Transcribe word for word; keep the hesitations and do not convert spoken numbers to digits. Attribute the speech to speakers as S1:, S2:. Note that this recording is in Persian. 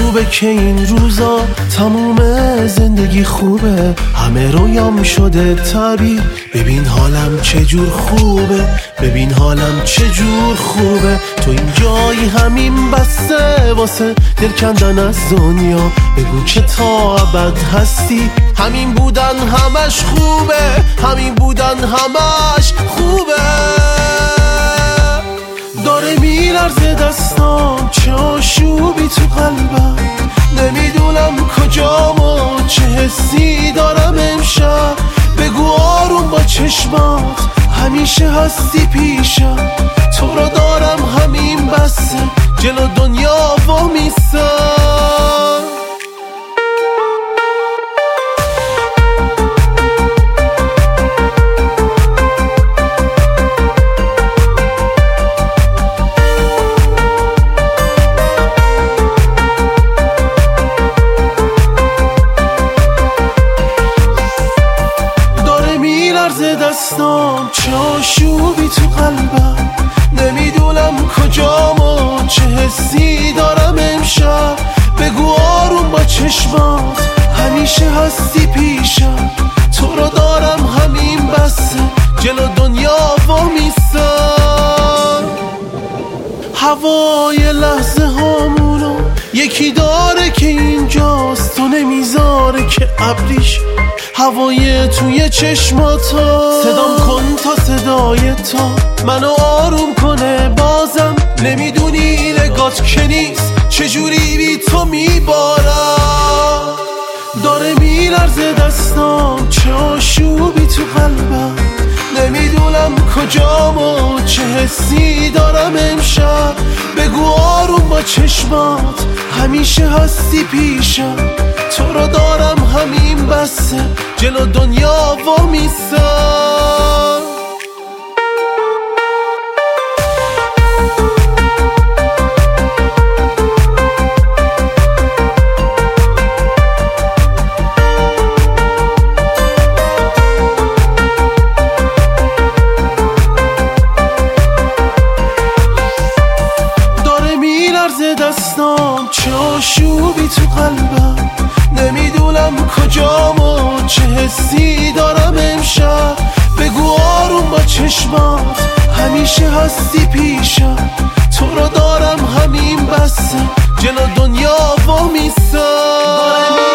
S1: خوبه که این روزا تموم زندگی خوبه، همه رویام شده تعبیر. ببین حالم چجور خوبه، ببین حالم چجور خوبه. تو این جایی همین بسته واسه دل کندن از دنیا. بگو که تا ابد هستی، همین بودن همش خوبه، همین بودن همش خوبه. داره میلرزه دستام، چه آشوبی تو قلبم، نمیدونم کجام و چه حسی دارم امشب. بگو آروم با چشمات، همیشه هستی پیشم. تو رو دارم همین بسه، جلو دنیا وامیستم. دستام چه آشوبی تو قلبم، نمیدونم کجام و چه حسی دارم امشب. بگو آروم با چشمات، همیشه هستی پیشم. تو رو دارم همین بسه، جلو دنیا وامیستم. هوای لحظه هامونو یکی داره که اینجاست، تو نمیذاره که ابریش هوای توی چشماتا. صدام کن تا صدای تا منو آروم کنه بازم. نمیدونی نگات که نیست چجوری بی تو میبارم. داره میلرزه دستام، چه آشوبی تو قلبم، نمیدونم کجام و چه حسی دارم امشب. بگو آروم با چشمات، همیشه هستی پیشم. تو رو دارم همین بسه، جلو دنیا وامیستم. دستام چه آشوبی تو قلبم، نمیدونم کجام و چه حسی دارم امشب. بگو آروم با چشمات، همیشه هستی پیشم. تو رو دارم همین بسه، جلو دنیا وامیستم.